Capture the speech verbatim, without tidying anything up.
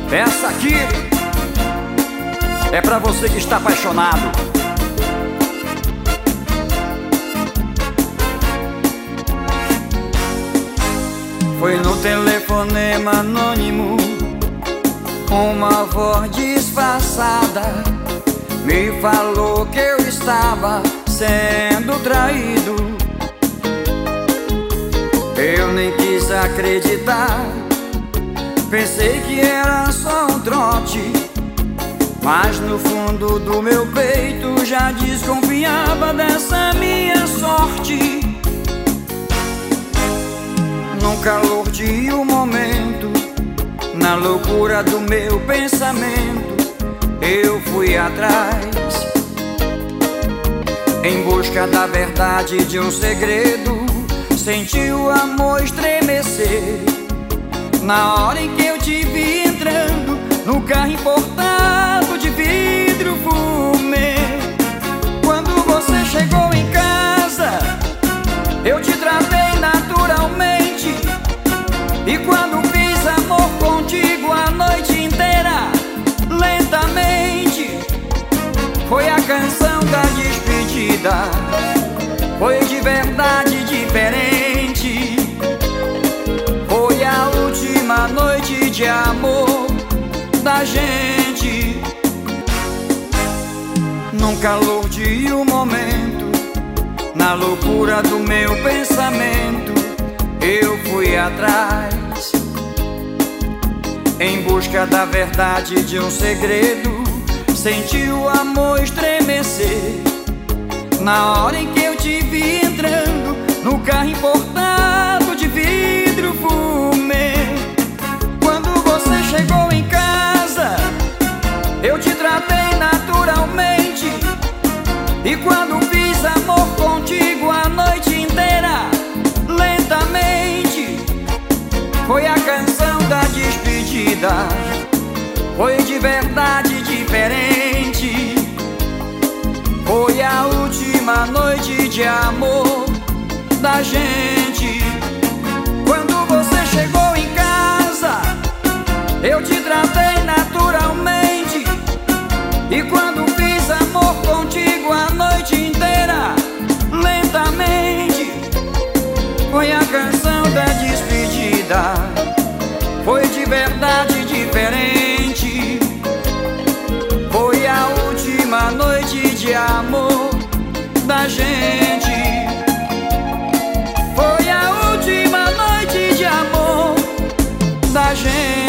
Essa aqui é pra você que está apaixonado. Foi no telefonema anônimo, uma voz disfarçada me falou que eu estava sendo traído. Eu nem quis acreditar, pensei que era só um trote, mas no fundo do meu peito já desconfiava dessa minha sorte. No calor de um momento, na loucura do meu pensamento, eu fui atrás, em busca da verdade de um segredo. Senti o amor estremecer na hora em que eu te vi entrando no carro importado de vidro fumê. Quando você chegou em casa, eu te tratei naturalmente, e quando fiz amor contigo a noite inteira, lentamente, foi a canção da despedida. Foi de verdade diferente, foi a última noite de amor da gente. Num calor de um momento, na loucura do meu pensamento, eu fui atrás, em busca da verdade de um segredo. Senti o amor estremecer na hora em que eu te vi entrando no carro importado de vidro fumê. Quando você chegou em casa, eu te tratei naturalmente, e quando fiz amor contigo a noite inteira, lentamente, foi a canção da despedida. Foi de verdade diferente, foi a última noite de amor da gente. Quando você chegou em casa, eu te tratei naturalmente, e quando fiz amor contigo a noite inteira, lentamente, foi a canção da despedida. Foi de verdade diferente, foi a última noite de amor da gente. Foi a última noite de amor da gente.